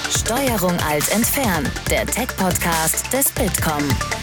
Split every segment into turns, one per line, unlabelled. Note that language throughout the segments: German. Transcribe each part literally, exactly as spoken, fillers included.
Steuerung Alt entfernen, der Tech-Podcast des Bitkom.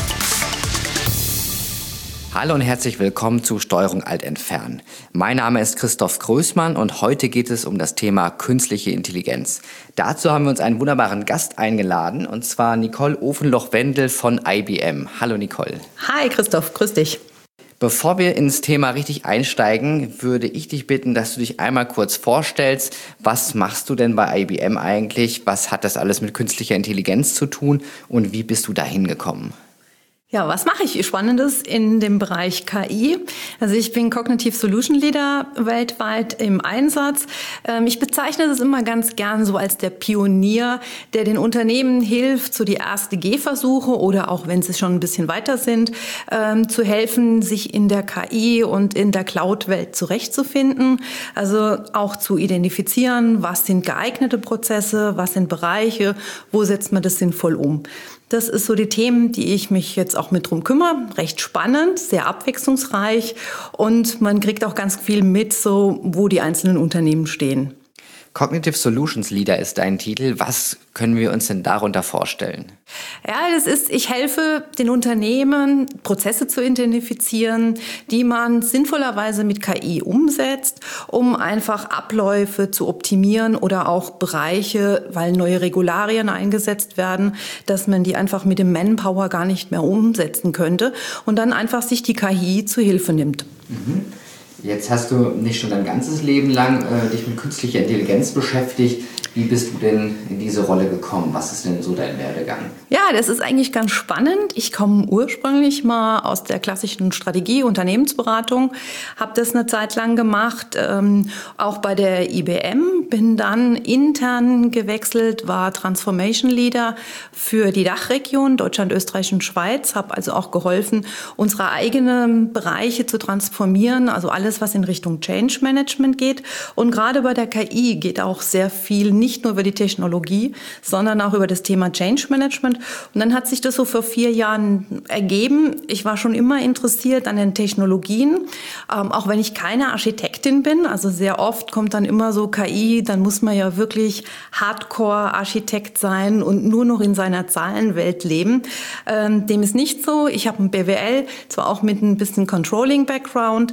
Hallo und herzlich willkommen zu Steuerung Alt entfernen. Mein Name ist Christoph Größmann und heute geht es um das Thema künstliche Intelligenz. Dazu haben wir uns einen wunderbaren Gast eingeladen, und zwar Nicole Ofenloch-Wendel von I B M. Hallo Nicole.
Hi Christoph, grüß dich.
Bevor wir ins Thema richtig einsteigen, würde ich dich bitten, dass du dich einmal kurz vorstellst. Was machst du denn bei I B M eigentlich? Was hat das alles mit künstlicher Intelligenz zu tun und wie bist du da hingekommen?
Ja, was mache ich Spannendes in dem Bereich K I? Also ich bin Cognitive Solution Leader weltweit im Einsatz. Ich bezeichne das immer ganz gern so als der Pionier, der den Unternehmen hilft, so die erste Gehversuche oder auch wenn sie schon ein bisschen weiter sind, zu helfen, sich in der K I und in der Cloud-Welt zurechtzufinden. Also auch zu identifizieren, was sind geeignete Prozesse, was sind Bereiche, wo setzt man das sinnvoll um. Das ist so die Themen, die ich mich jetzt auch mit drum kümmere. Recht spannend, sehr abwechslungsreich und man kriegt auch ganz viel mit, so wo die einzelnen Unternehmen stehen.
Cognitive Solutions Leader ist dein Titel. Was können wir uns denn darunter vorstellen?
Ja, das ist, ich helfe den Unternehmen, Prozesse zu identifizieren, die man sinnvollerweise mit K I umsetzt, um einfach Abläufe zu optimieren oder auch Bereiche, weil neue Regularien eingesetzt werden, dass man die einfach mit dem Manpower gar nicht mehr umsetzen könnte und dann einfach sich die K I zu Hilfe nimmt.
Mhm. Jetzt hast du nicht schon dein ganzes Leben lang äh, dich mit künstlicher Intelligenz beschäftigt. Wie bist du denn in diese Rolle gekommen? Was ist denn so dein Werdegang?
Ja, das ist eigentlich ganz spannend. Ich komme ursprünglich mal aus der klassischen Strategie, Unternehmensberatung, habe das eine Zeit lang gemacht, ähm, auch bei der I B M, bin dann intern gewechselt, war Transformation Leader für die Dachregion Deutschland, Österreich und Schweiz, habe also auch geholfen, unsere eigenen Bereiche zu transformieren, also alles, was in Richtung Change Management geht. Und gerade bei der K I geht auch sehr viel nicht nur über die Technologie, sondern auch über das Thema Change Management. Und dann hat sich das so vor vier Jahren ergeben. Ich war schon immer interessiert an den Technologien, ähm, auch wenn ich keine Architektin bin. Also sehr oft kommt dann immer so K I, dann muss man ja wirklich Hardcore-Architekt sein und nur noch in seiner Zahlenwelt leben. Ähm, dem ist nicht so. Ich habe ein B W L, zwar auch mit ein bisschen Controlling-Background,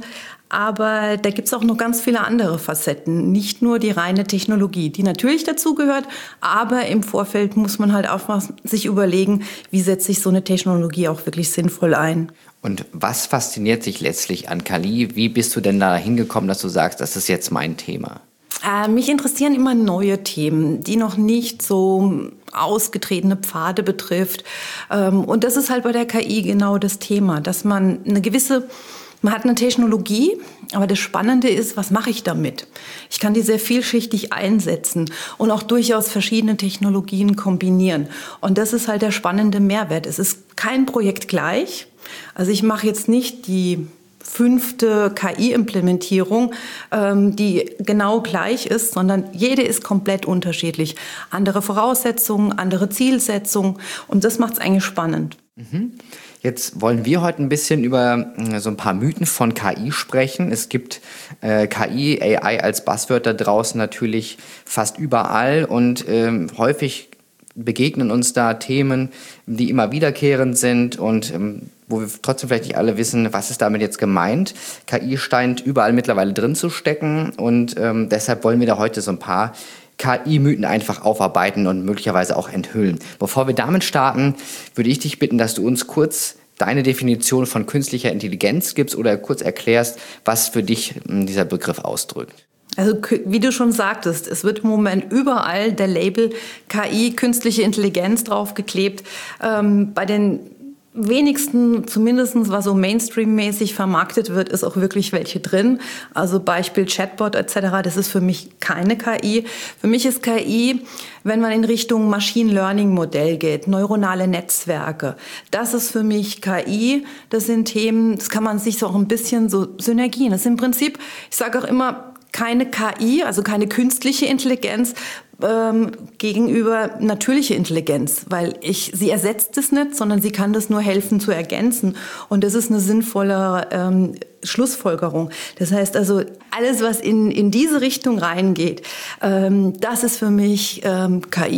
aber da gibt's auch noch ganz viele andere Facetten, nicht nur die reine Technologie, die natürlich dazugehört, aber im Vorfeld muss man halt auch mal sich überlegen, wie setze ich so eine Technologie auch wirklich sinnvoll ein.
Und was fasziniert dich letztlich an K I? Wie bist du denn da hingekommen, dass du sagst, das ist jetzt mein Thema?
Äh, mich interessieren immer neue Themen, die noch nicht so ausgetretene Pfade betrifft. Ähm, und das ist halt bei der K I genau das Thema, dass man eine gewisse Man hat eine Technologie, aber das Spannende ist, was mache ich damit? Ich kann die sehr vielschichtig einsetzen und auch durchaus verschiedene Technologien kombinieren. Und das ist halt der spannende Mehrwert. Es ist kein Projekt gleich. Also ich mache jetzt nicht die fünfte K I-Implementierung, ähm, die genau gleich ist, sondern jede ist komplett unterschiedlich. Andere Voraussetzungen, andere Zielsetzungen und das macht es eigentlich spannend.
Mhm. Jetzt wollen wir heute ein bisschen über so ein paar Mythen von K I sprechen. Es gibt äh, K I, A I als Buzzword da draußen natürlich fast überall und ähm, häufig begegnen uns da Themen, die immer wiederkehrend sind und ähm, wo wir trotzdem vielleicht nicht alle wissen, was ist damit jetzt gemeint. K I scheint überall mittlerweile drin zu stecken und ähm, deshalb wollen wir da heute so ein paar K I-Mythen einfach aufarbeiten und möglicherweise auch enthüllen. Bevor wir damit starten, würde ich dich bitten, dass du uns kurz deine Definition von künstlicher Intelligenz gibst oder kurz erklärst, was für dich dieser Begriff ausdrückt.
Also wie du schon sagtest, es wird im Moment überall der Label K I, künstliche Intelligenz draufgeklebt. Ähm, bei den wenigsten, zumindest was so Mainstream-mäßig vermarktet wird, ist auch wirklich welche drin. Also Beispiel Chatbot et cetera, das ist für mich keine K I. Für mich ist K I, wenn man in Richtung Machine Learning-Modell geht, neuronale Netzwerke. Das ist für mich K I. Das sind Themen, das kann man sich so auch ein bisschen so Synergien. Das ist im Prinzip, ich sage auch immer, keine K I, also keine künstliche Intelligenz, ähm, gegenüber natürliche Intelligenz, weil ich, sie ersetzt es nicht, sondern sie kann das nur helfen zu ergänzen. Und das ist eine sinnvolle ähm, Schlussfolgerung. Das heißt also, alles, was in, in diese Richtung reingeht, ähm, das ist für mich ähm, K I.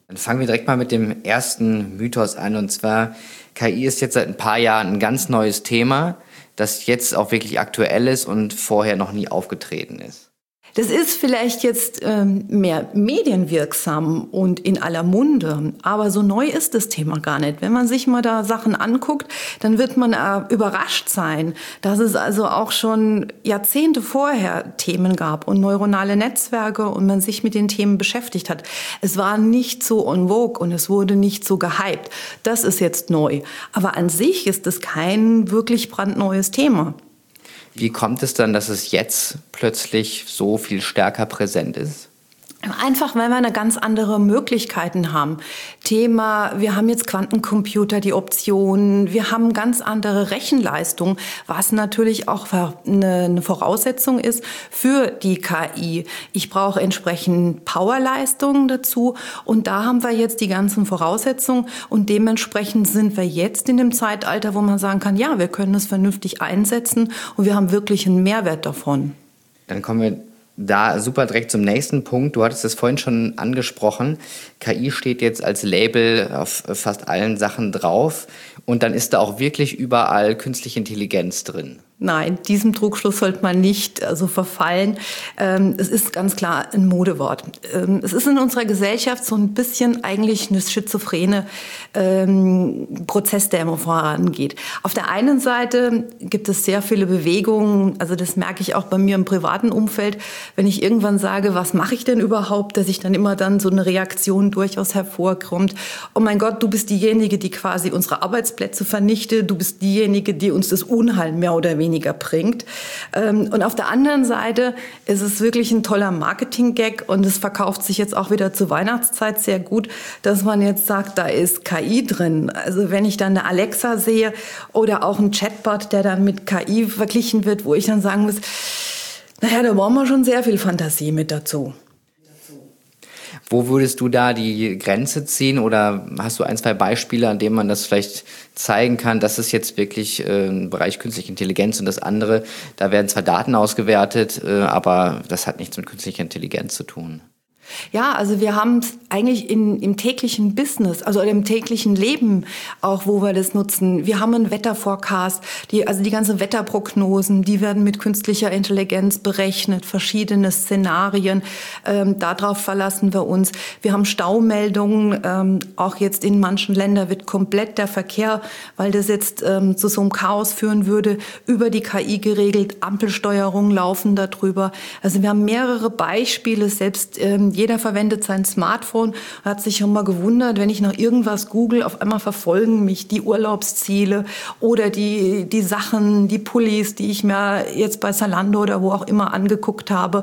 Dann fangen wir direkt mal mit dem ersten Mythos an, und zwar, K I ist jetzt seit ein paar Jahren ein ganz neues Thema, das jetzt auch wirklich aktuell ist und vorher noch nie aufgetreten ist.
Das ist vielleicht jetzt ähm, mehr medienwirksam und in aller Munde, aber so neu ist das Thema gar nicht. Wenn man sich mal da Sachen anguckt, dann wird man äh, überrascht sein, dass es also auch schon Jahrzehnte vorher Themen gab und neuronale Netzwerke und man sich mit den Themen beschäftigt hat. Es war nicht so en vogue und es wurde nicht so gehypt. Das ist jetzt neu. Aber an sich ist es kein wirklich brandneues Thema.
Wie kommt es dann, dass es jetzt plötzlich so viel stärker präsent ist?
Einfach, weil wir eine ganz andere Möglichkeiten haben. Thema, wir haben jetzt Quantencomputer, die Optionen, wir haben ganz andere Rechenleistung, was natürlich auch eine Voraussetzung ist für die K I. Ich brauche entsprechend Powerleistungen dazu und da haben wir jetzt die ganzen Voraussetzungen und dementsprechend sind wir jetzt in dem Zeitalter, wo man sagen kann, ja, wir können es vernünftig einsetzen und wir haben wirklich einen Mehrwert davon.
Dann kommen wir da super direkt zum nächsten Punkt. Du hattest es vorhin schon angesprochen. K I steht jetzt als Label auf fast allen Sachen drauf. Und dann ist da auch wirklich überall künstliche Intelligenz drin.
Nein, diesem Trugschluss sollte man nicht also verfallen. Ähm, es ist ganz klar ein Modewort. Ähm, es ist in unserer Gesellschaft so ein bisschen eigentlich eine schizophrene ähm, Prozess, der immer vorangeht. Auf der einen Seite gibt es sehr viele Bewegungen, also das merke ich auch bei mir im privaten Umfeld, wenn ich irgendwann sage, was mache ich denn überhaupt, dass ich dann immer dann so eine Reaktion durchaus hervorkommt. Oh mein Gott, du bist diejenige, die quasi unsere Arbeitsplätze vernichtet, du bist diejenige, die uns das Unheil mehr oder weniger weniger bringt. Und auf der anderen Seite ist es wirklich ein toller Marketing-Gag und es verkauft sich jetzt auch wieder zur Weihnachtszeit sehr gut, dass man jetzt sagt, da ist K I drin. Also wenn ich dann eine Alexa sehe oder auch einen Chatbot, der dann mit K I verglichen wird, wo ich dann sagen muss, naja, da brauchen wir schon sehr viel Fantasie mit dazu.
Wo würdest du da die Grenze ziehen oder hast du ein, zwei Beispiele, an denen man das vielleicht zeigen kann, das ist jetzt wirklich äh, ein Bereich künstliche Intelligenz und das andere, da werden zwar Daten ausgewertet, äh, aber das hat nichts mit künstlicher Intelligenz zu tun?
Ja, also wir haben es eigentlich in, im täglichen Business, also im täglichen Leben auch, wo wir das nutzen. Wir haben einen Wetterforecast, die, also die ganzen Wetterprognosen, die werden mit künstlicher Intelligenz berechnet, verschiedene Szenarien, ähm, darauf verlassen wir uns. Wir haben Staumeldungen, ähm, auch jetzt in manchen Ländern wird komplett der Verkehr, weil das jetzt ähm, zu so einem Chaos führen würde, über die K I geregelt, Ampelsteuerungen laufen darüber. Also wir haben mehrere Beispiele, selbst ähm, jeder verwendet sein Smartphone, hat sich schon mal gewundert, wenn ich nach irgendwas google, auf einmal verfolgen mich die Urlaubsziele oder die, die Sachen, die Pullis, die ich mir jetzt bei Zalando oder wo auch immer angeguckt habe.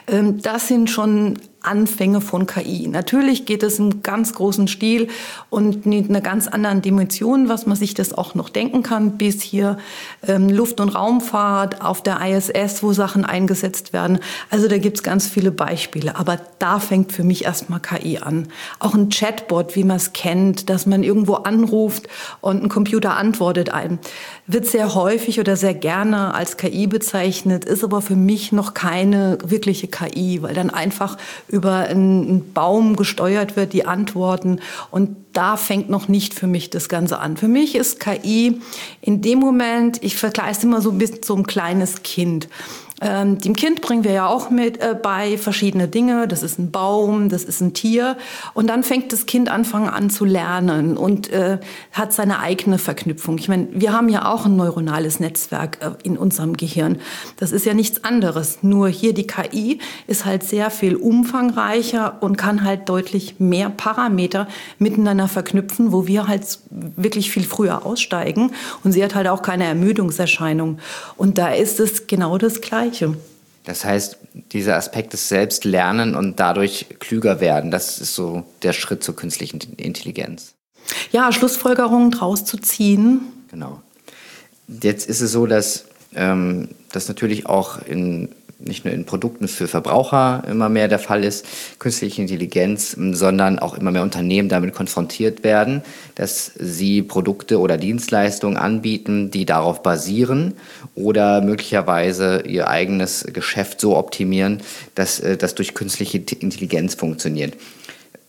Das sind schon Anfänge von K I. Natürlich geht es im ganz großen Stil und in einer ganz anderen Dimension, was man sich das auch noch denken kann, bis hier ähm, Luft- und Raumfahrt auf der I S S, wo Sachen eingesetzt werden. Also da gibt's ganz viele Beispiele. Aber da fängt für mich erstmal K I an. Auch ein Chatbot, wie man es kennt, dass man irgendwo anruft und ein Computer antwortet einem, wird sehr häufig oder sehr gerne als K I bezeichnet, ist aber für mich noch keine wirkliche K I, weil dann einfach über einen Baum gesteuert wird, die Antworten. Und da fängt noch nicht für mich das Ganze an. Für mich ist K I in dem Moment, ich vergleiche es immer so ein bisschen so ein kleines Kind. Ähm, dem Kind bringen wir ja auch mit äh, bei verschiedene Dinge. Das ist ein Baum, das ist ein Tier. Und dann fängt das Kind anfangen an zu lernen und äh, hat seine eigene Verknüpfung. Ich meine, wir haben ja auch ein neuronales Netzwerk äh, in unserem Gehirn. Das ist ja nichts anderes. Nur hier die K I ist halt sehr viel umfangreicher und kann halt deutlich mehr Parameter miteinander verknüpfen, wo wir halt wirklich viel früher aussteigen. Und sie hat halt auch keine Ermüdungserscheinung. Und da ist es genau das Gleiche.
Das heißt, dieser Aspekt des Selbstlernen und dadurch klüger werden, das ist so der Schritt zur künstlichen Intelligenz.
Ja, Schlussfolgerungen draus zu ziehen.
Genau. Jetzt ist es so, dass ähm, das natürlich auch in, nicht nur in Produkten für Verbraucher immer mehr der Fall ist, künstliche Intelligenz, sondern auch immer mehr Unternehmen damit konfrontiert werden, dass sie Produkte oder Dienstleistungen anbieten, die darauf basieren oder möglicherweise ihr eigenes Geschäft so optimieren, dass das durch künstliche Intelligenz funktioniert.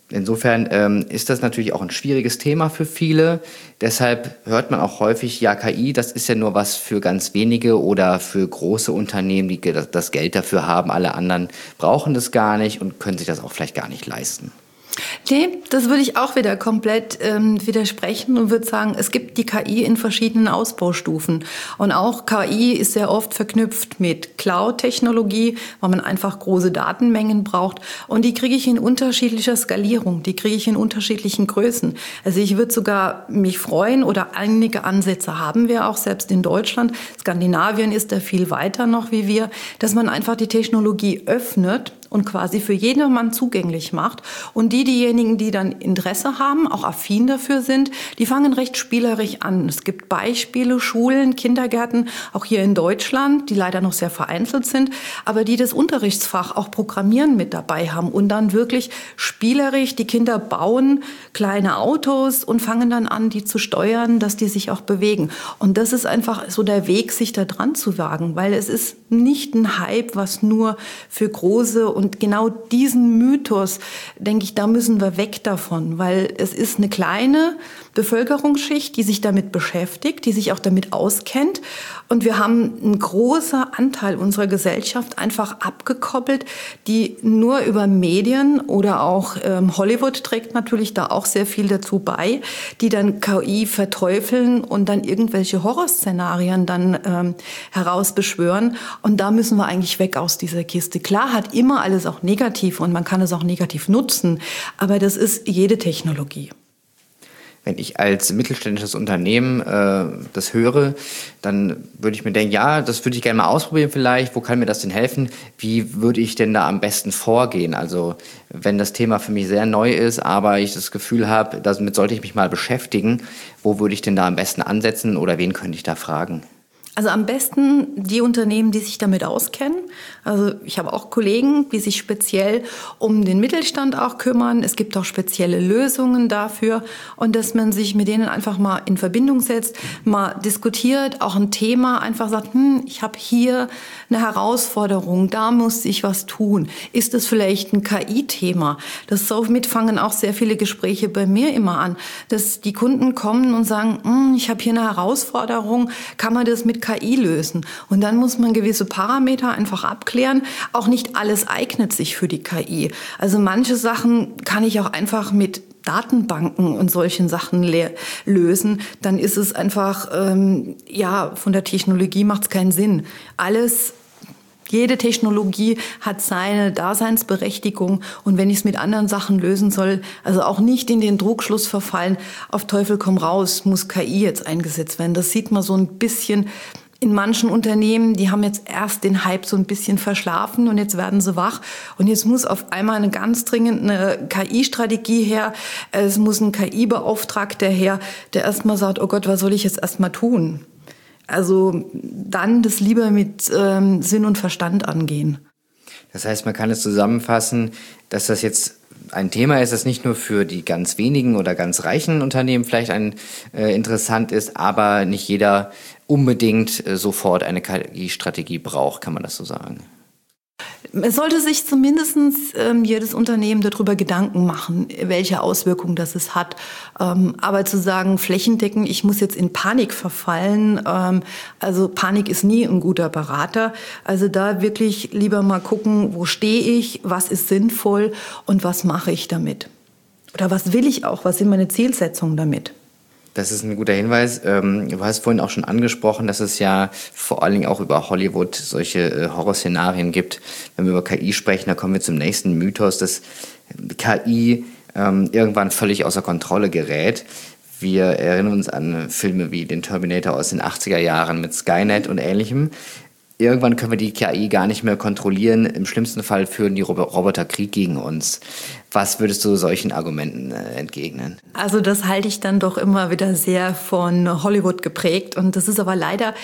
Insofern ähm, ist das natürlich auch ein schwieriges Thema für viele. Deshalb hört man auch häufig, ja, K I, das ist ja nur was für ganz wenige oder für große Unternehmen, die das Geld dafür haben. Alle anderen brauchen das gar nicht und können sich das auch vielleicht gar nicht leisten.
Nee, das würde ich auch wieder komplett ähm, widersprechen und würde sagen, es gibt die K I in verschiedenen Ausbaustufen. Und auch K I ist sehr oft verknüpft mit Cloud-Technologie, weil man einfach große Datenmengen braucht. Und die kriege ich in unterschiedlicher Skalierung, die kriege ich in unterschiedlichen Größen. Also ich würde sogar mich freuen, oder einige Ansätze haben wir auch, selbst in Deutschland. Skandinavien ist da viel weiter noch wie wir, dass man einfach die Technologie öffnet und quasi für jedermann zugänglich macht. Und die, diejenigen, die dann Interesse haben, auch affin dafür sind, die fangen recht spielerisch an. Es gibt Beispiele, Schulen, Kindergärten, auch hier in Deutschland, die leider noch sehr vereinzelt sind, aber die das Unterrichtsfach auch Programmieren mit dabei haben und dann wirklich spielerisch, die Kinder bauen kleine Autos und fangen dann an, die zu steuern, dass die sich auch bewegen. Und das ist einfach so der Weg, sich da dran zu wagen, weil es ist nicht ein Hype, was nur für große. Und genau diesen Mythos, denke ich, da müssen wir weg davon, weil es ist eine kleine Bevölkerungsschicht, die sich damit beschäftigt, die sich auch damit auskennt. Und wir haben einen großen Anteil unserer Gesellschaft einfach abgekoppelt, die nur über Medien oder auch ähm, Hollywood trägt natürlich da auch sehr viel dazu bei, die dann K I verteufeln und dann irgendwelche Horrorszenarien dann ähm, herausbeschwören. Und da müssen wir eigentlich weg aus dieser Kiste. Klar hat immer alles auch negativ und man kann es auch negativ nutzen, aber das ist jede Technologie.
Wenn ich als mittelständisches Unternehmen äh, das höre, dann würde ich mir denken, ja, das würde ich gerne mal ausprobieren vielleicht. Wo kann mir das denn helfen? Wie würde ich denn da am besten vorgehen? Also wenn das Thema für mich sehr neu ist, aber ich das Gefühl habe, damit sollte ich mich mal beschäftigen, wo würde ich denn da am besten ansetzen oder wen könnte ich da fragen?
Also am besten die Unternehmen, die sich damit auskennen. Also ich habe auch Kollegen, die sich speziell um den Mittelstand auch kümmern. Es gibt auch spezielle Lösungen dafür. Und dass man sich mit denen einfach mal in Verbindung setzt, mal diskutiert, auch ein Thema einfach sagt, hm, ich habe hier eine Herausforderung, da muss ich was tun. Ist das vielleicht ein K I-Thema? Das somit fangen auch sehr viele Gespräche bei mir immer an, dass die Kunden kommen und sagen, hm, ich habe hier eine Herausforderung, kann man das mit K I lösen? Und dann muss man gewisse Parameter einfach abklären. Auch nicht alles eignet sich für die K I. Also manche Sachen kann ich auch einfach mit Datenbanken und solchen Sachen le- lösen, dann ist es einfach, ähm, ja, von der Technologie macht es keinen Sinn. Alles, jede Technologie hat seine Daseinsberechtigung und wenn ich es mit anderen Sachen lösen soll, also auch nicht in den Trugschluss verfallen, auf Teufel komm raus, muss K I jetzt eingesetzt werden. Das sieht man so ein bisschen in manchen Unternehmen, die haben jetzt erst den Hype so ein bisschen verschlafen und jetzt werden sie wach. Und jetzt muss auf einmal eine ganz dringend eine K I-Strategie her. Es muss ein K I-Beauftragter her, der erstmal sagt, oh Gott, was soll ich jetzt erstmal tun? Also dann das lieber mit ähm, Sinn und Verstand angehen.
Das heißt, man kann es zusammenfassen, dass das jetzt ein Thema ist, das nicht nur für die ganz wenigen oder ganz reichen Unternehmen vielleicht ein, äh, interessant ist, aber nicht jeder unbedingt äh, sofort eine K I-Strategie braucht, kann man das so sagen?
Es sollte sich zumindest ähm, jedes Unternehmen darüber Gedanken machen, welche Auswirkungen das es hat. Ähm, aber zu sagen, flächendeckend, ich muss jetzt in Panik verfallen, ähm, also Panik ist nie ein guter Berater. Also da wirklich lieber mal gucken, wo stehe ich, was ist sinnvoll und was mache ich damit? Oder was will ich auch, was sind meine Zielsetzungen damit?
Das ist ein guter Hinweis. Du hast vorhin auch schon angesprochen, dass es ja vor allen Dingen auch über Hollywood solche Horrorszenarien gibt. Wenn wir über K I sprechen, da kommen wir zum nächsten Mythos, dass K I irgendwann völlig außer Kontrolle gerät. Wir erinnern uns an Filme wie den Terminator aus den achtziger Jahren mit Skynet und Ähnlichem. Irgendwann können wir die K I gar nicht mehr kontrollieren. Im schlimmsten Fall führen die Roboter Krieg gegen uns. Was würdest du solchen Argumenten äh, entgegnen?
Also das halte ich dann doch immer wieder sehr von Hollywood geprägt. Und das ist aber leider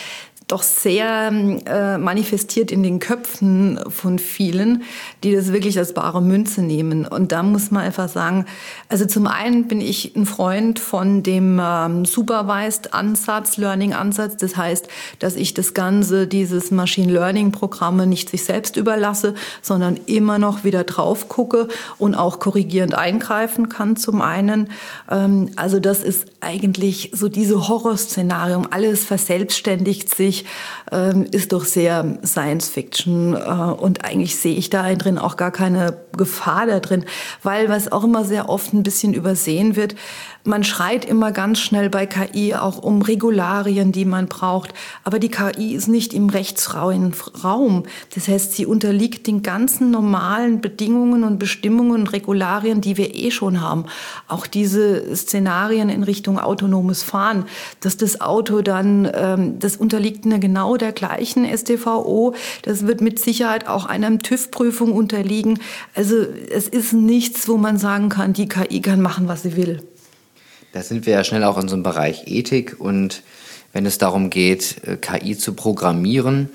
doch sehr äh, manifestiert in den Köpfen von vielen, die das wirklich als bare Münze nehmen. Und da muss man einfach sagen, also zum einen bin ich ein Freund von dem ähm, Supervised-Ansatz, Learning-Ansatz. Das heißt, dass ich das Ganze, dieses Machine-Learning-Programme nicht sich selbst überlasse, sondern immer noch wieder drauf gucke und auch korrigierend eingreifen kann zum einen. Ähm, also das ist eigentlich so diese Horrorszenarium, alles verselbstständigt sich, ähm, ist doch sehr Science-Fiction, äh, und eigentlich sehe ich da drin auch gar keine Gefahr da drin, weil was auch immer sehr oft ein bisschen übersehen wird, man schreit immer ganz schnell bei K I auch um Regularien, die man braucht. Aber die K I ist nicht im rechtsfreien Raum. Das heißt, sie unterliegt den ganzen normalen Bedingungen und Bestimmungen und Regularien, die wir eh schon haben. Auch diese Szenarien in Richtung autonomes Fahren, dass das Auto dann, ähm, das unterliegt einer genau der gleichen S t V O. Das wird mit Sicherheit auch einer TÜV-Prüfung unterliegen. Also es ist nichts, wo man sagen kann, die K I kann machen, was sie will.
Da sind wir ja schnell auch in so einem Bereich Ethik, und wenn es darum geht, K I zu programmieren,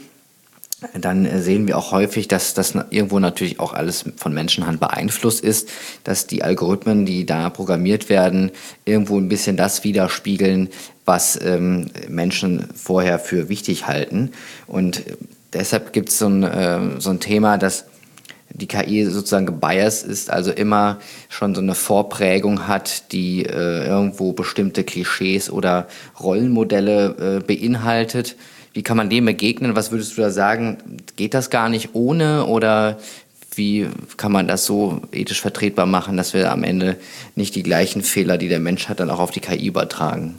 dann sehen wir auch häufig, dass das irgendwo natürlich auch alles von Menschenhand beeinflusst ist, dass die Algorithmen, die da programmiert werden, irgendwo ein bisschen das widerspiegeln, was ähm, Menschen vorher für wichtig halten. Und deshalb gibt es so ein, äh, so ein Thema, dass die K I sozusagen gebiased ist, also immer schon so eine Vorprägung hat, die äh, irgendwo bestimmte Klischees oder Rollenmodelle äh, beinhaltet. Wie kann man dem begegnen? Was würdest du da sagen? Geht das gar nicht ohne, oder wie kann man das so ethisch vertretbar machen, dass wir am Ende nicht die gleichen Fehler, die der Mensch hat, dann auch auf die K I übertragen?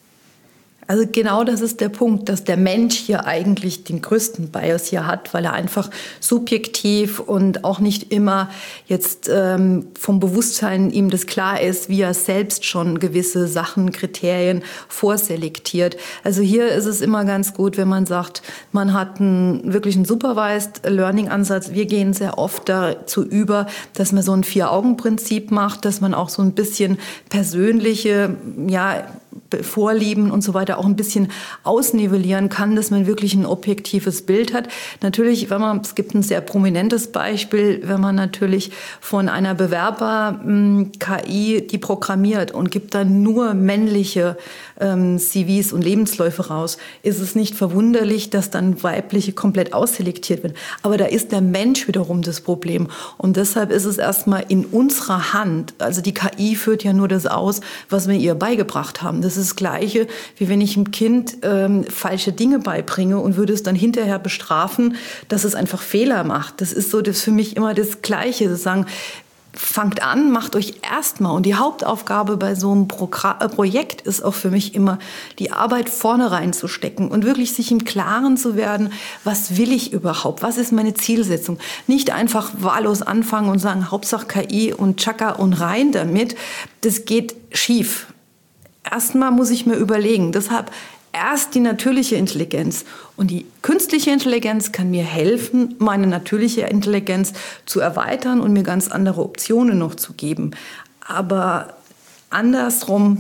Also genau das ist der Punkt, dass der Mensch hier eigentlich den größten Bias hier hat, weil er einfach subjektiv und auch nicht immer jetzt ähm, vom Bewusstsein ihm das klar ist, wie er selbst schon gewisse Sachen, Kriterien vorselektiert. Also hier ist es immer ganz gut, wenn man sagt, man hat einen wirklich einen Supervised Learning Ansatz. Wir gehen sehr oft dazu über, dass man so ein Vier-Augen-Prinzip macht, dass man auch so ein bisschen persönliche, ja, Vorlieben und so weiter auch ein bisschen ausnivellieren kann, dass man wirklich ein objektives Bild hat. Natürlich, wenn man, es gibt ein sehr prominentes Beispiel, wenn man natürlich von einer Bewerber-K I die programmiert und gibt dann nur männliche ähm, C Vs und Lebensläufe raus, ist es nicht verwunderlich, dass dann weibliche komplett ausselektiert werden. Aber da ist der Mensch wiederum das Problem. Und deshalb ist es erstmal in unserer Hand, also die K I führt ja nur das aus, was wir ihr beigebracht haben. Das ist das Gleiche, wie wenn ich einem Kind ähm, falsche Dinge beibringe und würde es dann hinterher bestrafen, dass es einfach Fehler macht. Das ist so, das ist für mich immer das Gleiche. Das sagen, fangt an, macht euch erstmal. Und die Hauptaufgabe bei so einem Progr- äh, Projekt ist auch für mich immer, die Arbeit vorne reinzustecken und wirklich sich im Klaren zu werden, was will ich überhaupt? Was ist meine Zielsetzung? Nicht einfach wahllos anfangen und sagen, Hauptsache K I und Tschakka und rein damit. Das geht schief. Erstmal muss ich mir überlegen. Deshalb erst die natürliche Intelligenz. Und die künstliche Intelligenz kann mir helfen, meine natürliche Intelligenz zu erweitern und mir ganz andere Optionen noch zu geben. Aber andersrum.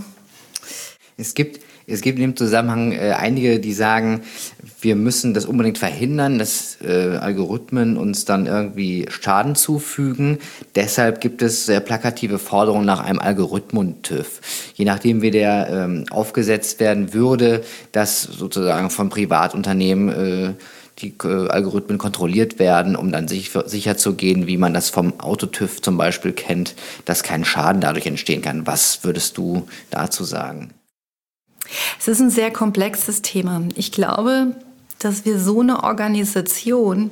Es gibt, es gibt in dem Zusammenhang äh, einige, die sagen, wir müssen das unbedingt verhindern, dass äh, Algorithmen uns dann irgendwie Schaden zufügen. Deshalb gibt es sehr plakative Forderungen nach einem Algorithmen-TÜV. Je nachdem, wie der ähm, aufgesetzt werden würde, dass sozusagen von Privatunternehmen äh, die äh, Algorithmen kontrolliert werden, um dann sich, sicher zu gehen, wie man das vom Autotüv zum Beispiel kennt, dass kein Schaden dadurch entstehen kann. Was würdest du dazu sagen?
Es ist ein sehr komplexes Thema. Ich glaube, dass wir so eine Organisation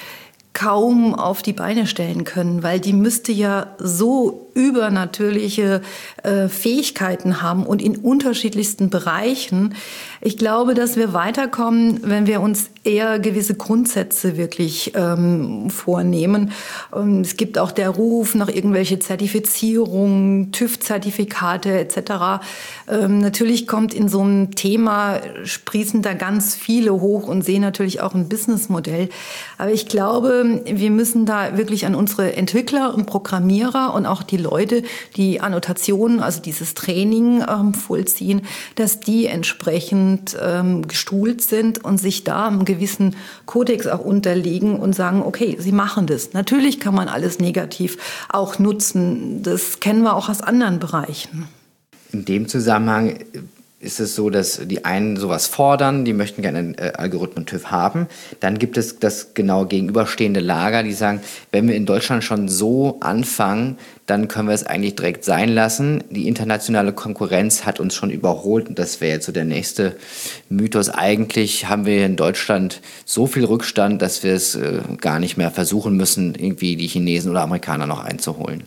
kaum auf die Beine stellen können, weil die müsste ja so übernatürliche äh, Fähigkeiten haben und in unterschiedlichsten Bereichen. Ich glaube, dass wir weiterkommen, wenn wir uns eher gewisse Grundsätze wirklich ähm, vornehmen. Ähm, es gibt auch der Ruf nach irgendwelche Zertifizierungen, TÜV-Zertifikate et cetera. Ähm, natürlich kommt in so einem Thema, sprießen da ganz viele hoch und sehen natürlich auch ein Businessmodell. Aber ich glaube, glaube, wir müssen da wirklich an unsere Entwickler und Programmierer und auch die Leute, die Annotationen, also dieses Training ähm, vollziehen, dass die entsprechend ähm, geschult sind und sich da einem gewissen Kodex auch unterliegen und sagen, okay, sie machen das. Natürlich kann man alles negativ auch nutzen. Das kennen wir auch aus anderen Bereichen.
In dem Zusammenhang ist es so, dass die einen sowas fordern, die möchten gerne einen äh, Algorithmen-TÜV haben. Dann gibt es das genau gegenüberstehende Lager, die sagen, wenn wir in Deutschland schon so anfangen, dann können wir es eigentlich direkt sein lassen. Die internationale Konkurrenz hat uns schon überholt und das wäre jetzt so der nächste Mythos. Eigentlich haben wir in Deutschland so viel Rückstand, dass wir es äh, gar nicht mehr versuchen müssen, irgendwie die Chinesen oder Amerikaner noch einzuholen.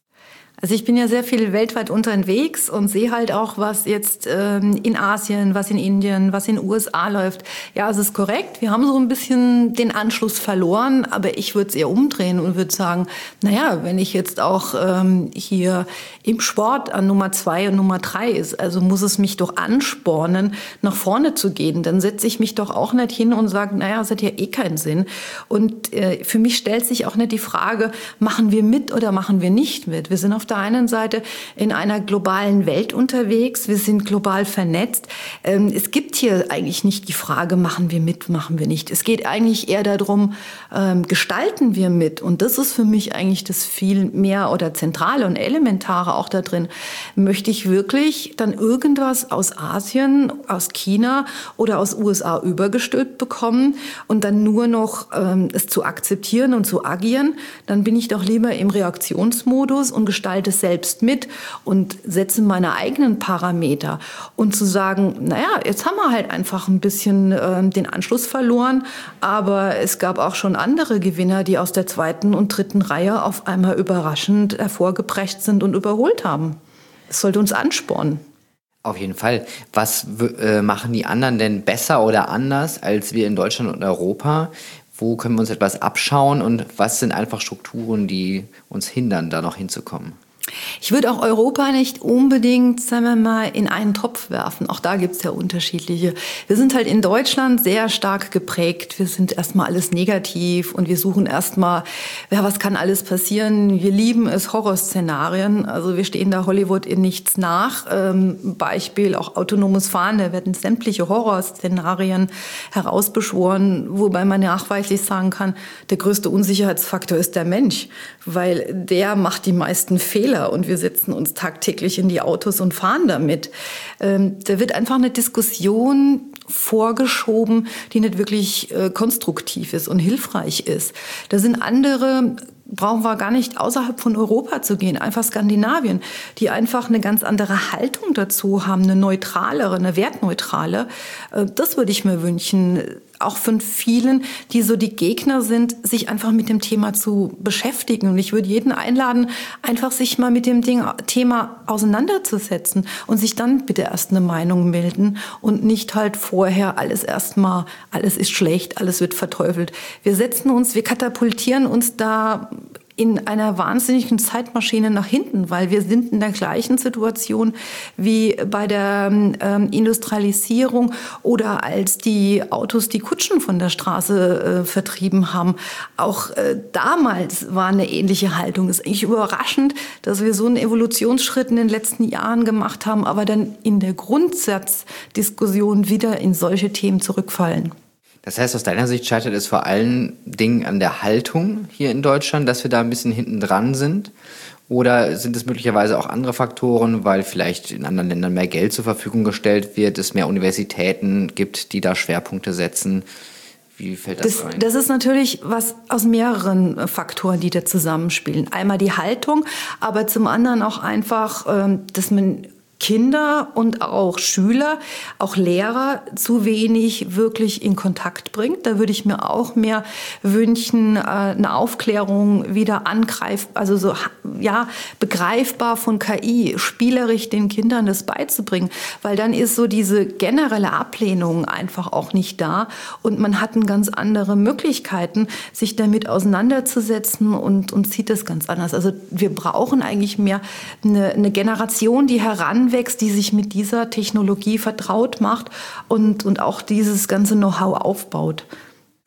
Also ich bin ja sehr viel weltweit unterwegs und sehe halt auch, was jetzt ähm, in Asien, was in Indien, was in den U S A läuft. Ja, es ist korrekt. Wir haben so ein bisschen den Anschluss verloren, aber ich würde es eher umdrehen und würde sagen, naja, wenn ich jetzt auch ähm, hier im Sport an Nummer zwei und Nummer drei ist, also muss es mich doch anspornen, nach vorne zu gehen. Dann setze ich mich doch auch nicht hin und sage, naja, das hat ja eh keinen Sinn. Und äh, für mich stellt sich auch nicht die Frage, machen wir mit oder machen wir nicht mit? Wir sind auf der einen Seite in einer globalen Welt unterwegs. Wir sind global vernetzt. Ähm, es gibt hier eigentlich nicht die Frage, machen wir mit, machen wir nicht. Es geht eigentlich eher darum, ähm, gestalten wir mit. Und das ist für mich eigentlich das viel mehr oder Zentrale und Elementare auch da drin. Möchte ich wirklich dann irgendwas aus Asien, aus China oder aus U S A übergestülpt bekommen und dann nur noch ähm, es zu akzeptieren und zu agieren, dann bin ich doch lieber im Reaktionsmodus und gestalte es selbst mit und setze meine eigenen Parameter. Und zu sagen, naja, jetzt haben wir halt einfach ein bisschen äh, den Anschluss verloren, aber es gab auch schon andere Gewinner, die aus der zweiten und dritten Reihe auf einmal überraschend hervorgeprescht sind und überholt haben. Das sollte uns anspornen.
Auf jeden Fall. Was äh, machen die anderen denn besser oder anders als wir in Deutschland und Europa? Wo können wir uns etwas abschauen und was sind einfach Strukturen, die uns hindern, da noch hinzukommen?
Ich würde auch Europa nicht unbedingt, sagen wir mal, in einen Topf werfen. Auch da gibt es ja unterschiedliche. Wir sind halt in Deutschland sehr stark geprägt. Wir sind erstmal alles negativ und wir suchen erstmal, ja, was kann alles passieren? Wir lieben es, Horrorszenarien. Also wir stehen da Hollywood in nichts nach. Ähm, Beispiel auch autonomes Fahren. Da werden sämtliche Horrorszenarien herausbeschworen, wobei man nachweislich sagen kann, der größte Unsicherheitsfaktor ist der Mensch, weil der macht die meisten Fehler. Und wir setzen uns tagtäglich in die Autos und fahren damit. Ähm, da wird einfach eine Diskussion vorgeschoben, die nicht wirklich äh, konstruktiv ist und hilfreich ist. Da sind andere, brauchen wir gar nicht außerhalb von Europa zu gehen, einfach Skandinavien, die einfach eine ganz andere Haltung dazu haben, eine neutralere, eine wertneutrale. Äh, das würde ich mir wünschen. Auch von vielen, die so die Gegner sind, sich einfach mit dem Thema zu beschäftigen. Und ich würde jeden einladen, einfach sich mal mit dem Ding, Thema auseinanderzusetzen und sich dann bitte erst eine Meinung melden und nicht halt vorher alles erstmal, alles ist schlecht, alles wird verteufelt. Wir setzen uns, wir katapultieren uns da in einer wahnsinnigen Zeitmaschine nach hinten, weil wir sind in der gleichen Situation wie bei der ähm, Industrialisierung oder als die Autos die Kutschen von der Straße äh, vertrieben haben. Auch äh, damals war eine ähnliche Haltung. Es ist eigentlich überraschend, dass wir so einen Evolutionsschritt in den letzten Jahren gemacht haben, aber dann in der Grundsatzdiskussion wieder in solche Themen zurückfallen.
Das heißt, aus deiner Sicht scheitert es vor allen Dingen an der Haltung hier in Deutschland, dass wir da ein bisschen hinten dran sind? Oder sind es möglicherweise auch andere Faktoren, weil vielleicht in anderen Ländern mehr Geld zur Verfügung gestellt wird, es mehr Universitäten gibt, die da Schwerpunkte setzen? Wie fällt das, das rein? Das
ist natürlich was aus mehreren Faktoren, die da zusammenspielen. Einmal die Haltung, aber zum anderen auch einfach, dass man Kinder und auch Schüler, auch Lehrer zu wenig wirklich in Kontakt bringt. Da würde ich mir auch mehr wünschen, eine Aufklärung wieder angreifen, also so, ja, begreifbar von K I, spielerisch den Kindern das beizubringen, weil dann ist so diese generelle Ablehnung einfach auch nicht da und man hat ganz andere Möglichkeiten, sich damit auseinanderzusetzen und, und sieht das ganz anders. Also wir brauchen eigentlich mehr eine, eine Generation, die heran wächst, die sich mit dieser Technologie vertraut macht und, und auch dieses ganze Know-how aufbaut.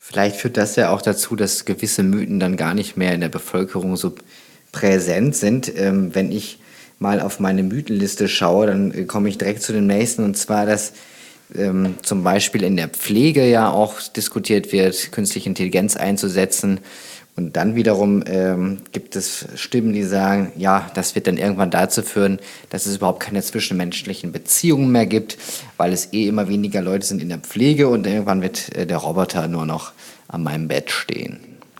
Vielleicht führt das ja auch dazu, dass gewisse Mythen dann gar nicht mehr in der Bevölkerung so präsent sind. Ähm, wenn ich mal auf meine Mythenliste schaue, dann äh, komme ich direkt zu dem nächsten, und zwar, dass ähm, zum Beispiel in der Pflege ja auch diskutiert wird, künstliche Intelligenz einzusetzen. Und dann wiederum ähm, gibt es Stimmen, die sagen, ja, das wird dann irgendwann dazu führen, dass es überhaupt keine zwischenmenschlichen Beziehungen mehr gibt, weil es eh immer weniger Leute sind in der Pflege und irgendwann wird äh, der Roboter nur noch an meinem Bett stehen.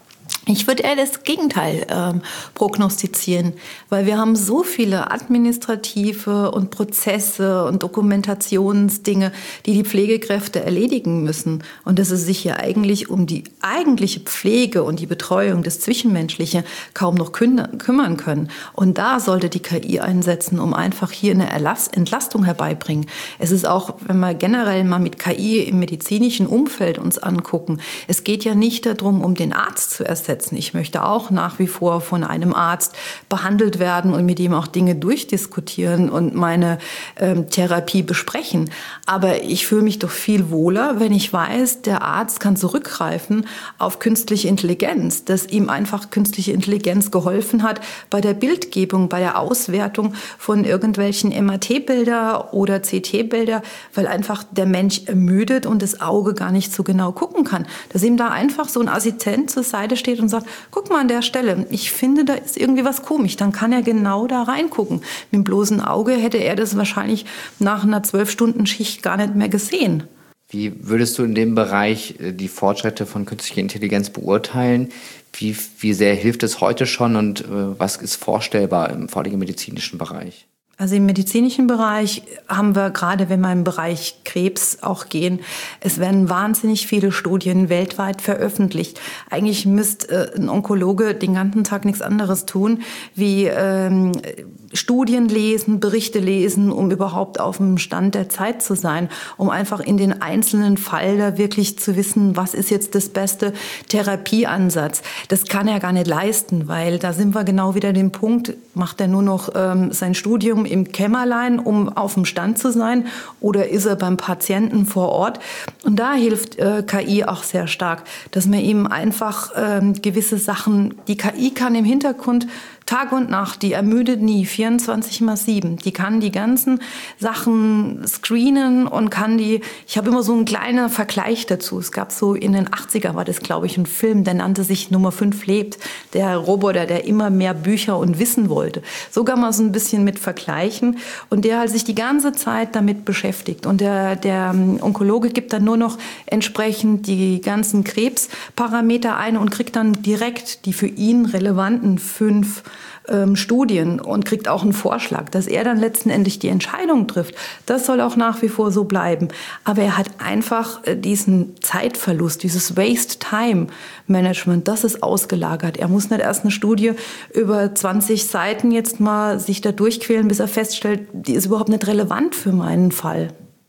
Ich würde eher das Gegenteil ähm, prognostizieren, weil wir haben so viele administrative und Prozesse und Dokumentationsdinge, die die Pflegekräfte erledigen müssen. Und dass sie sich ja eigentlich um die eigentliche Pflege und die Betreuung, das Zwischenmenschliche, kaum noch küm- kümmern können. Und da sollte die K I einsetzen, um einfach hier eine Erlass- Entlastung herbeibringen. Es ist auch, wenn wir generell mal mit K I im medizinischen Umfeld uns angucken, es geht ja nicht darum, um den Arzt zu ersetzen. Ich möchte auch nach wie vor von einem Arzt behandelt werden und mit ihm auch Dinge durchdiskutieren und meine ähm, Therapie besprechen. Aber ich fühle mich doch viel wohler, wenn ich weiß, der Arzt kann zurückgreifen auf künstliche Intelligenz, dass ihm einfach künstliche Intelligenz geholfen hat bei der Bildgebung, bei der Auswertung von irgendwelchen M R T-Bilder oder C T-Bilder, weil einfach der Mensch ermüdet und das Auge gar nicht so genau gucken kann. Dass ihm da einfach so ein Assistent zur Seite steht und sagt, guck mal an der Stelle, ich finde, da ist irgendwie was komisch. Dann kann er genau da reingucken. Mit dem bloßen Auge hätte er das wahrscheinlich nach einer zwölf-Stunden-Schicht gar nicht mehr gesehen.
Wie würdest du in dem Bereich die Fortschritte von künstlicher Intelligenz beurteilen? Wie, wie sehr hilft es heute schon und äh, was ist vorstellbar im vor allem medizinischen Bereich?
Also im medizinischen Bereich haben wir, gerade wenn wir im Bereich Krebs auch gehen, es werden wahnsinnig viele Studien weltweit veröffentlicht. Eigentlich müsste ein Onkologe den ganzen Tag nichts anderes tun, wie ähm, Studien lesen, Berichte lesen, um überhaupt auf dem Stand der Zeit zu sein, um einfach in den einzelnen Fall da wirklich zu wissen, was ist jetzt das beste Therapieansatz. Das kann er gar nicht leisten, weil da sind wir genau wieder den Punkt, macht er nur noch ähm, sein Studium im Kämmerlein, um auf dem Stand zu sein, oder ist er beim Patienten vor Ort? Und da hilft äh, K I auch sehr stark, dass man ihm einfach ähm, gewisse Sachen, die K I kann im Hintergrund Tag und Nacht, die ermüdet nie, vierundzwanzig mal sieben. Die kann die ganzen Sachen screenen und kann die, ich habe immer so einen kleinen Vergleich dazu. Es gab so in den achtziger war das, glaube ich, ein Film, der nannte sich Nummer fünf lebt. Der Roboter, der immer mehr Bücher und Wissen wollte. So kann man so ein bisschen mit vergleichen. Und der halt sich die ganze Zeit damit beschäftigt. Und der, der Onkologe gibt dann nur noch entsprechend die ganzen Krebsparameter ein und kriegt dann direkt die für ihn relevanten fünf ähm, Studien und kriegt auch einen Vorschlag, dass er dann letztendlich die Entscheidung trifft. Das soll auch nach wie vor so bleiben. Aber er hat einfach äh, diesen Zeitverlust, dieses Waste-Time-Management, das ist ausgelagert. Er muss nicht erst eine Studie über zwanzig Seiten jetzt mal sich da durchquälen, bis er feststellt, die ist überhaupt nicht relevant für meinen Fall.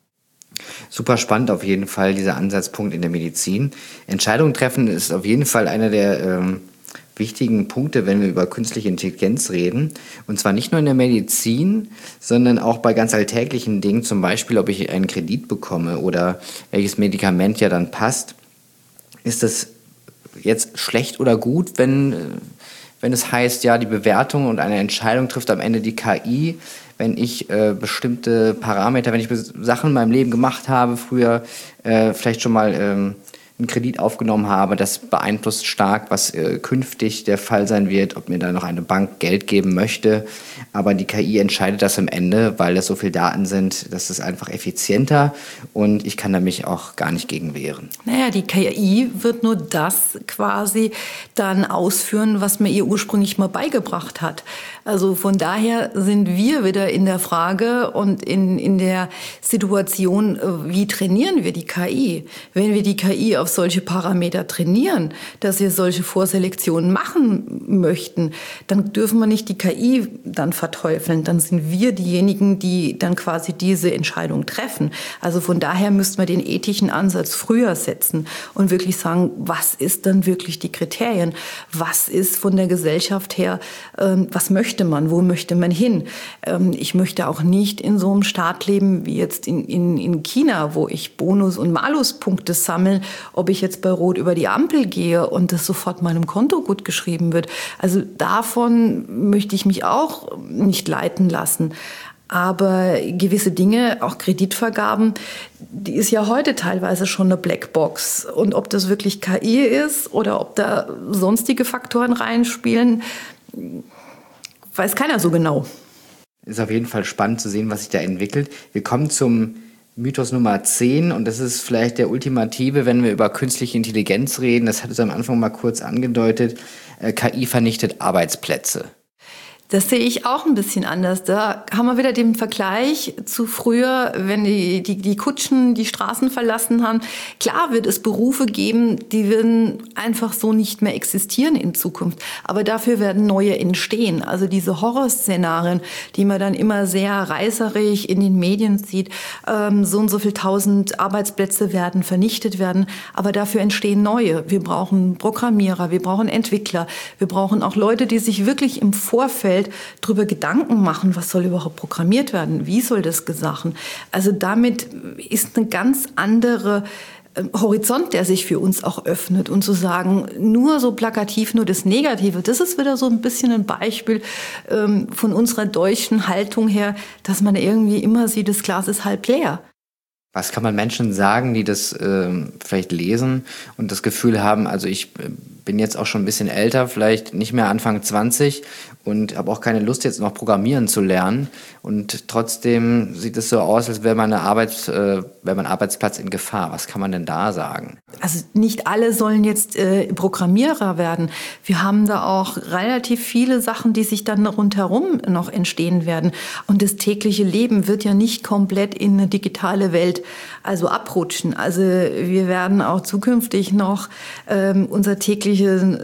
Super spannend auf jeden Fall, dieser Ansatzpunkt in der Medizin. Entscheidungen treffen ist auf jeden Fall einer der ähm, wichtigen Punkte, wenn wir über künstliche Intelligenz reden. Und zwar nicht nur in der Medizin, sondern auch bei ganz alltäglichen Dingen, zum Beispiel, ob ich einen Kredit bekomme oder welches Medikament ja dann passt. Ist das jetzt schlecht oder gut, wenn, wenn es heißt, ja, die Bewertung und eine Entscheidung trifft am Ende die K I, wenn ich äh, bestimmte Parameter, wenn ich Sachen in meinem Leben gemacht habe, früher äh, vielleicht schon mal ähm, einen Kredit aufgenommen habe, das beeinflusst stark, was äh, künftig der Fall sein wird, ob mir da noch eine Bank Geld geben möchte. Aber die K I entscheidet das am Ende, weil das so viele Daten sind, das ist einfach effizienter und ich kann da mich auch gar nicht gegen wehren.
Naja, die K I wird nur das quasi dann ausführen, was mir ihr ursprünglich mal beigebracht hat. Also von daher sind wir wieder in der Frage und in, in der Situation, wie trainieren wir die K I? Wenn wir die K I auf solche Parameter trainieren, dass wir solche Vorselektionen machen möchten, dann dürfen wir nicht die K I dann verteufeln. Dann sind wir diejenigen, die dann quasi diese Entscheidung treffen. Also von daher müssten wir den ethischen Ansatz früher setzen und wirklich sagen, was ist dann wirklich die Kriterien? Was ist von der Gesellschaft her, ähm, was möchte man, wo möchte man hin? Ähm, ich möchte auch nicht in so einem Staat leben wie jetzt in, in, in China, wo ich Bonus- und Maluspunkte sammle, ob ich jetzt bei Rot über die Ampel gehe und das sofort meinem Konto gut geschrieben wird. Also davon möchte ich mich auch nicht leiten lassen. Aber gewisse Dinge, auch Kreditvergaben, die ist ja heute teilweise schon eine Blackbox. Und ob das wirklich K I ist oder ob da sonstige Faktoren reinspielen, weiß keiner so genau.
Ist auf jeden Fall spannend zu sehen, was sich da entwickelt. Wir kommen zum Mythos Nummer zehn und das ist vielleicht der ultimative, wenn wir über künstliche Intelligenz reden. Das hat es am Anfang mal kurz angedeutet. K I vernichtet Arbeitsplätze.
Das sehe ich auch ein bisschen anders. Da haben wir wieder den Vergleich zu früher, wenn die, die, die Kutschen die Straßen verlassen haben. Klar wird es Berufe geben, die werden einfach so nicht mehr existieren in Zukunft. Aber dafür werden neue entstehen. Also diese Horrorszenarien, die man dann immer sehr reißerig in den Medien sieht. Ähm, so und so viel tausend Arbeitsplätze werden vernichtet werden. Aber dafür entstehen neue. Wir brauchen Programmierer, wir brauchen Entwickler. Wir brauchen auch Leute, die sich wirklich im Vorfeld darüber Gedanken machen, was soll überhaupt programmiert werden, wie soll das gesagt. Also damit ist eine ganz andere Horizont, der sich für uns auch öffnet. Und zu sagen, nur so plakativ, nur das Negative, das ist wieder so ein bisschen ein Beispiel ähm, von unserer deutschen Haltung her, dass man irgendwie immer sieht, das Glas ist halb leer.
Was kann man Menschen sagen, die das äh, vielleicht lesen und das Gefühl haben, also ich äh, bin jetzt auch schon ein bisschen älter, vielleicht nicht mehr Anfang zwanzig und habe auch keine Lust jetzt noch programmieren zu lernen und trotzdem sieht es so aus, als wäre mein Arbeits, äh, wäre mein Arbeitsplatz in Gefahr. Was kann man denn da sagen?
Also nicht alle sollen jetzt äh, Programmierer werden. Wir haben da auch relativ viele Sachen, die sich dann rundherum noch entstehen werden. Und das tägliche Leben wird ja nicht komplett in eine digitale Welt also abrutschen. Also wir werden auch zukünftig noch ähm, unser tägliches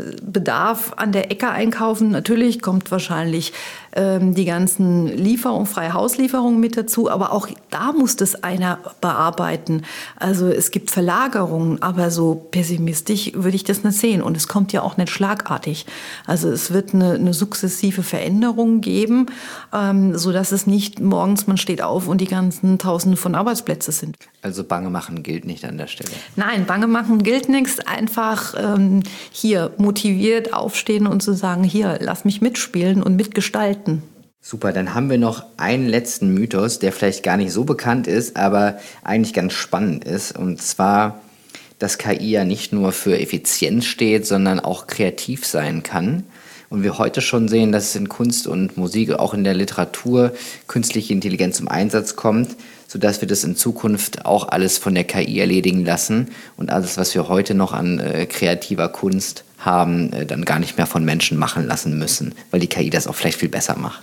Bedarf an der Ecke einkaufen. Natürlich kommt wahrscheinlich ähm, die ganzen Lieferungen, freie Hauslieferungen mit dazu, aber auch da muss das einer bearbeiten. Also es gibt Verlagerungen, aber so pessimistisch würde ich das nicht sehen. Und es kommt ja auch nicht schlagartig. Also es wird eine, eine sukzessive Veränderung geben, ähm, sodass es nicht morgens, man steht auf und die ganzen Tausende von Arbeitsplätzen sind.
Also Bange machen gilt nicht an der Stelle.
Nein, Bange machen gilt nichts. Einfach ähm, hier motiviert aufstehen und zu sagen, hier, lass mich mitspielen und mitgestalten.
Super, dann haben wir noch einen letzten Mythos, der vielleicht gar nicht so bekannt ist, aber eigentlich ganz spannend ist. Und zwar, dass K I ja nicht nur für Effizienz steht, sondern auch kreativ sein kann. Und wir heute schon sehen, dass es in Kunst und Musik, auch in der Literatur, künstliche Intelligenz zum Einsatz kommt, sodass wir das in Zukunft auch alles von der K I erledigen lassen und alles, was wir heute noch an äh, kreativer Kunst haben, äh, dann gar nicht mehr von Menschen machen lassen müssen, weil die K I das auch vielleicht viel besser macht.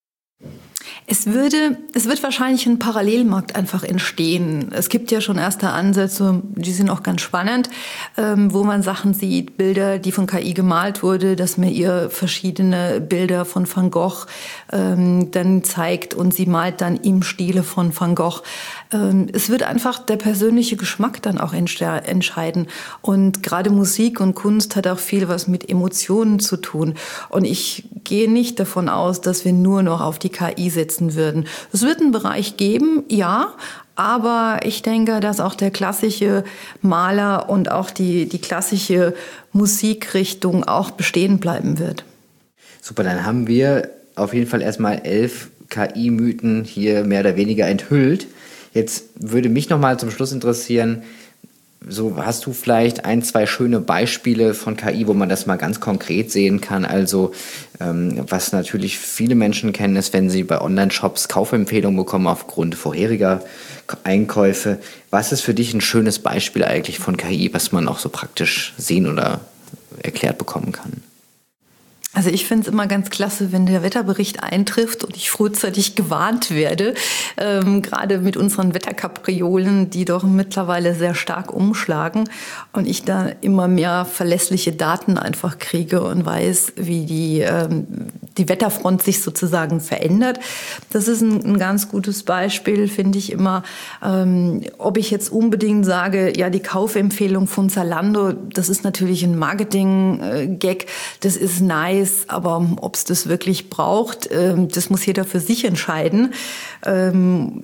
Es würde, es wird wahrscheinlich ein Parallelmarkt einfach entstehen. Es gibt ja schon erste Ansätze, die sind auch ganz spannend, ähm, wo man Sachen sieht, Bilder, die von K I gemalt wurde, dass mir ihr verschiedene Bilder von Van Gogh ähm, dann zeigt und sie malt dann im Stile von Van Gogh. Ähm, es wird einfach der persönliche Geschmack dann auch entsche- entscheiden. Und gerade Musik und Kunst hat auch viel was mit Emotionen zu tun. Und ich gehe nicht davon aus, dass wir nur noch auf die K I setzen würden. Es wird einen Bereich geben, ja, aber ich denke, dass auch der klassische Maler und auch die, die klassische Musikrichtung auch bestehen bleiben wird.
Super, dann haben wir auf jeden Fall erstmal elf K I-Mythen hier mehr oder weniger enthüllt. Jetzt würde mich noch mal zum Schluss interessieren, so hast du vielleicht ein, zwei schöne Beispiele von K I, wo man das mal ganz konkret sehen kann. Also ähm, was natürlich viele Menschen kennen, ist, wenn sie bei Online-Shops Kaufempfehlungen bekommen aufgrund vorheriger Einkäufe. Was ist für dich ein schönes Beispiel eigentlich von K I, was man auch so praktisch sehen oder erklärt bekommen kann?
Also ich finde es immer ganz klasse, wenn der Wetterbericht eintrifft und ich frühzeitig gewarnt werde, ähm, gerade mit unseren Wetterkapriolen, die doch mittlerweile sehr stark umschlagen und ich da immer mehr verlässliche Daten einfach kriege und weiß, wie die, ähm, die Wetterfront sich sozusagen verändert. Das ist ein, ein ganz gutes Beispiel, finde ich immer. Ähm, ob ich jetzt unbedingt sage, ja, die Kaufempfehlung von Zalando, das ist natürlich ein Marketing-Gag, das ist nice. Aber ob es das wirklich braucht, das muss jeder für sich entscheiden.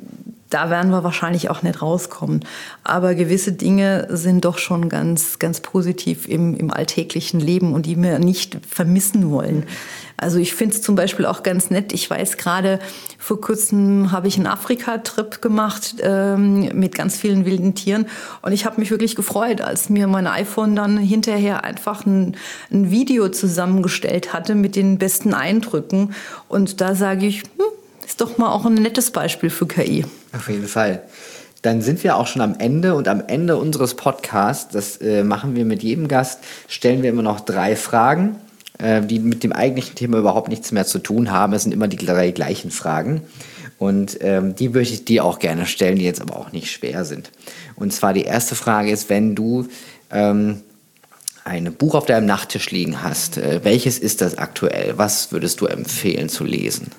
da werden wir wahrscheinlich auch nicht rauskommen. Aber gewisse Dinge sind doch schon ganz, ganz positiv im, im alltäglichen Leben und die wir nicht vermissen wollen. Also ich finde es zum Beispiel auch ganz nett. Ich weiß gerade, vor kurzem habe ich einen Afrika-Trip gemacht ähm, mit ganz vielen wilden Tieren. Und ich habe mich wirklich gefreut, als mir mein iPhone dann hinterher einfach ein, ein Video zusammengestellt hatte mit den besten Eindrücken. Und da sage ich, hm, ist doch mal auch ein nettes Beispiel für K I.
Auf jeden Fall. Dann sind wir auch schon am Ende und am Ende unseres Podcasts, das äh, machen wir mit jedem Gast, stellen wir immer noch drei Fragen, äh, die mit dem eigentlichen Thema überhaupt nichts mehr zu tun haben. Es sind immer die drei gleichen Fragen und ähm, die würde ich dir auch gerne stellen, die jetzt aber auch nicht schwer sind. Und zwar die erste Frage ist, wenn du ähm, ein Buch auf deinem Nachttisch liegen hast, äh, welches ist das aktuell? Was würdest du empfehlen zu lesen?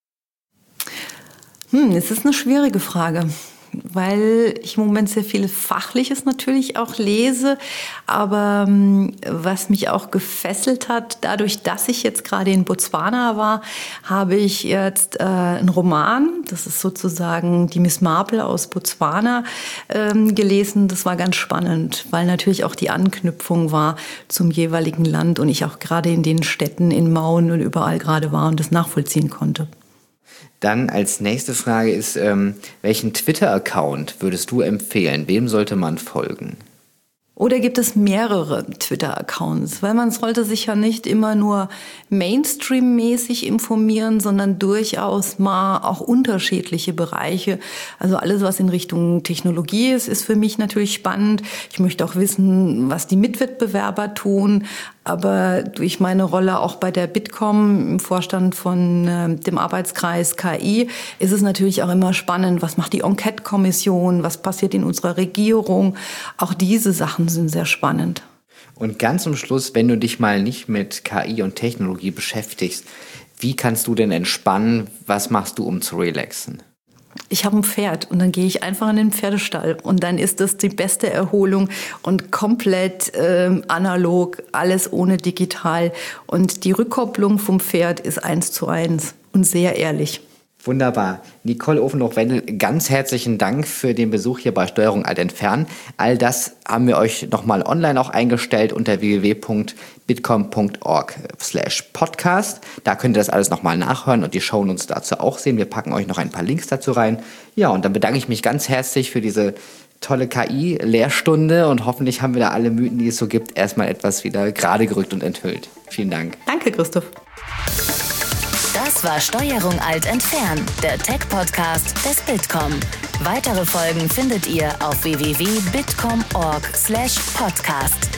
Hm, es ist eine schwierige Frage, weil ich im Moment sehr viel Fachliches natürlich auch lese. Aber ähm, was mich auch gefesselt hat, dadurch, dass ich jetzt gerade in Botswana war, habe ich jetzt äh, einen Roman, das ist sozusagen die Miss Marple aus Botswana, ähm, gelesen. Das war ganz spannend, weil natürlich auch die Anknüpfung war zum jeweiligen Land und ich auch gerade in den Städten, in Mauen und überall gerade war und das nachvollziehen konnte.
Dann als nächste Frage ist, ähm, welchen Twitter-Account würdest du empfehlen? Wem sollte man folgen?
Oder gibt es mehrere Twitter-Accounts? Weil man sollte sich ja nicht immer nur Mainstream-mäßig informieren, sondern durchaus mal auch unterschiedliche Bereiche. Also alles, was in Richtung Technologie ist, ist für mich natürlich spannend. Ich möchte auch wissen, was die Mitwettbewerber tun. Aber durch meine Rolle auch bei der Bitkom im Vorstand von äh, dem Arbeitskreis K I ist es natürlich auch immer spannend, was macht die Enquete-Kommission, was passiert in unserer Regierung. Auch diese Sachen sind sehr spannend.
Und ganz zum Schluss, wenn du dich mal nicht mit K I und Technologie beschäftigst, wie kannst du denn entspannen? Was machst du, um zu relaxen?
Ich habe ein Pferd und dann gehe ich einfach in den Pferdestall und dann ist das die beste Erholung und komplett ähm, analog, alles ohne digital. Und die Rückkopplung vom Pferd ist eins zu eins und sehr ehrlich.
Wunderbar. Nicole Ofenhoch-Wendel, ganz herzlichen Dank für den Besuch hier bei Steuerung Alt Entfernen. All das haben wir euch nochmal online auch eingestellt unter w w w punkt bitkom punkt org slash podcast. Da könnt ihr das alles nochmal nachhören und die Shownotes dazu auch sehen. Wir packen euch noch ein paar Links dazu rein. Ja, und dann bedanke ich mich ganz herzlich für diese tolle K I-Lehrstunde und hoffentlich haben wir da alle Mythen, die es so gibt, erstmal etwas wieder gerade gerückt und enthüllt. Vielen Dank.
Danke, Christoph.
Das war Steuerung Alt Entfernen, der Tech-Podcast des Bitkom. Weitere Folgen findet ihr auf w w w punkt bitkom punkt org slash podcast.